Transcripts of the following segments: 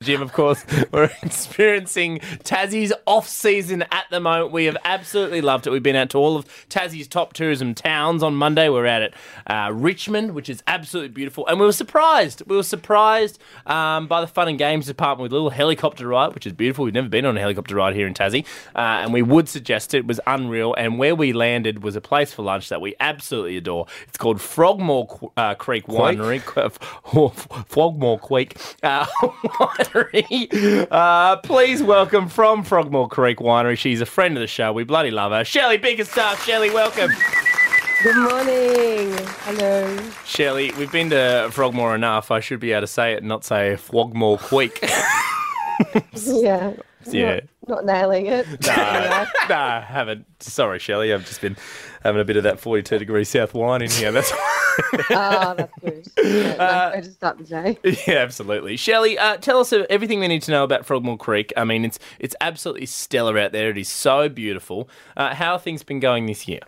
Jim, of course, we're experiencing Tassie's off-season at the moment. We have absolutely loved it. We've been out to all of Tassie's top tourism towns. On Monday, we're out at Richmond, which is absolutely beautiful. And we were surprised. By the fun and games department with a little helicopter ride, which is beautiful. We've never been on a helicopter ride here in Tassie. And we would suggest it was unreal. And where we landed was a place for lunch that we absolutely adore. It's called Frogmore Creek Winery. Frogmore Creek Winery. Please welcome from Frogmore Creek Winery. She's a friend of the show. We bloody love her. Shelley Bickerstaff. Shelley, welcome. Good morning. Hello. Shelley, we've been to Frogmore enough. I should be able to say it and not say Frogmore Creek. Yeah. Yeah. Not nailing it. No, I haven't. Sorry, Shelley. I've just been having a bit of that 42 degrees south wine in here. That's Oh, that's good. Yeah, nice way to start the day. Yeah, absolutely. Shelley, tell us everything we need to know about Frogmore Creek. I mean, it's absolutely stellar out there. It is so beautiful. How have things been going this year?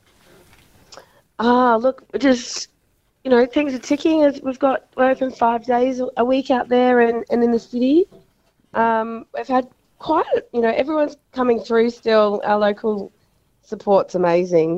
Look, just, things are ticking. We're open 5 days a week out there and in the city. We've had quite, everyone's coming through still. Our local support's amazing,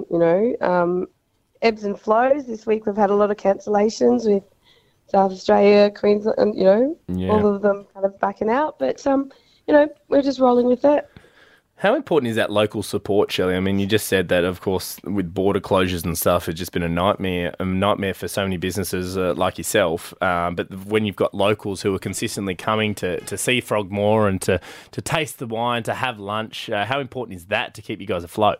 ebbs and flows. This week we've had a lot of cancellations with South Australia, Queensland, all of them kind of backing out. But, we're just rolling with it. How important is that local support, Shelley? I mean, you just said that, of course, with border closures and stuff, it's just been a nightmare for so many businesses like yourself. But when you've got locals who are consistently coming to see Frogmore and to taste the wine, to have lunch, how important is that to keep you guys afloat?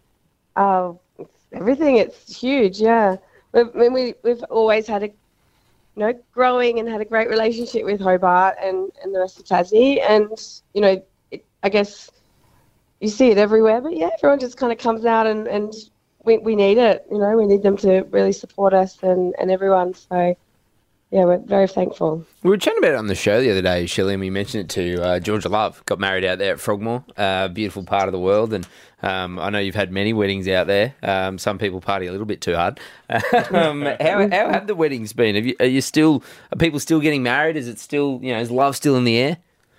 Everything. It's huge, yeah. We've always had growing and had a great relationship with Hobart and the rest of Tassie. And, I guess you see it everywhere, but yeah, everyone just kind of comes out and we need it. We need them to really support us and everyone. So, yeah, we're very thankful. We were chatting about it on the show the other day, Shelley, and we mentioned it to Georgia Love. Got married out there at Frogmore, beautiful part of the world. And I know you've had many weddings out there. Some people party a little bit too hard. How have the weddings been? Are people still getting married? Is it still, is love still in the air?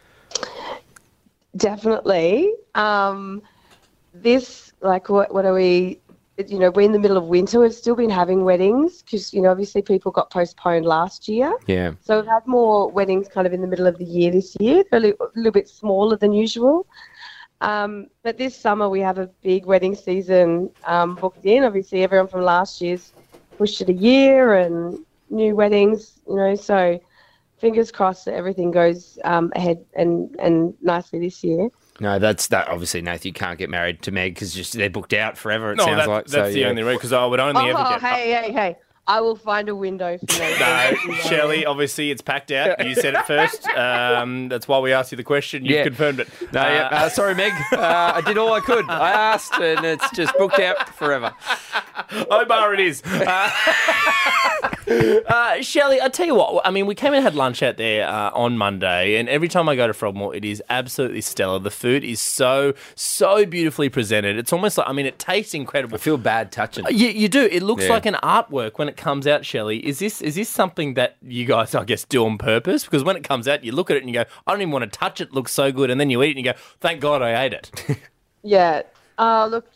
Definitely. What are we, we're in the middle of winter. We've still been having weddings because, obviously people got postponed last year. Yeah. So we've had more weddings kind of in the middle of the year this year. They're a little bit smaller than usual. But this summer we have a big wedding season booked in. Obviously everyone from last year's pushed it a year and new weddings, so fingers crossed that everything goes ahead and nicely this year. No, that's obviously, Nath, you can't get married to Meg because they're booked out forever, sounds like. That's the only reason, because I would only ever get... Hey. I will find a window for you. No, Shelley, obviously it's packed out. You said it first. That's why we asked you the question. You've confirmed it. No, sorry, Meg. I did all I could. I asked, and it's just booked out forever. Omar, it is. Shelley, I tell you what. I mean, we came and had lunch out there on Monday, and every time I go to Frogmore, it is absolutely stellar. The food is so beautifully presented. It's almost like, it tastes incredible. I feel bad touching. You do. It looks like an artwork when it comes out, Shelley. Is this something that you guys, I guess, do on purpose? Because when it comes out, you look at it and you go, I don't even want to touch it. It looks so good. And then you eat it and you go, thank God I ate it. Yeah. Look,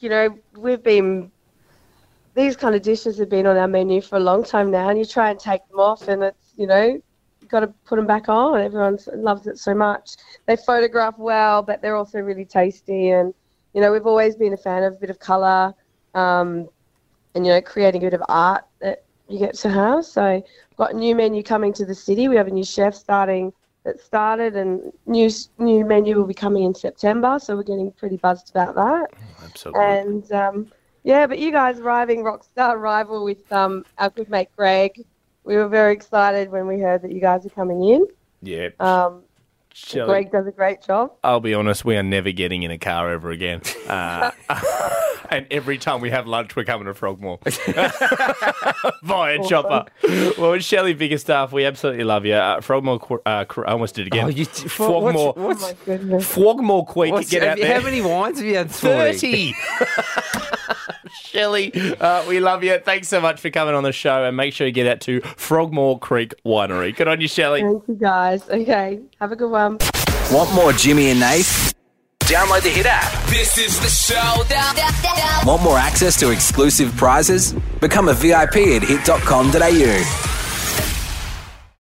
these kind of dishes have been on our menu for a long time now, and you try and take them off and it's, you've got to put them back on. Everyone loves it so much. They photograph well, but they're also really tasty. And, we've always been a fan of a bit of colour and, creating a bit of art that you get to have. So we've got a new menu coming to the city. We have a new chef that started, and new menu will be coming in September. So we're getting pretty buzzed about that. Oh, absolutely. And, but you guys arriving Rockstar Rival with our good mate Greg. We were very excited when we heard that you guys are coming in. Yeah. Shelley, Greg does a great job. I'll be honest, we are never getting in a car ever again. And every time we have lunch, we're coming to Frogmore. Via chopper. Well, Shelley Bickerstaff, we absolutely love you. Frogmore, I almost did it again. Frogmore. Oh, my goodness. Frogmore Creek, get out there. How many wines have you had this morning? 30. Shelley, we love you. Thanks so much for coming on the show, and make sure you get out to Frogmore Creek Winery. Good on you, Shelley. Thank you, guys. Okay, have a good one. Want more Jimmy and Nath? Download the Hit app. This is the show. Want more access to exclusive prizes? Become a VIP at hit.com.au.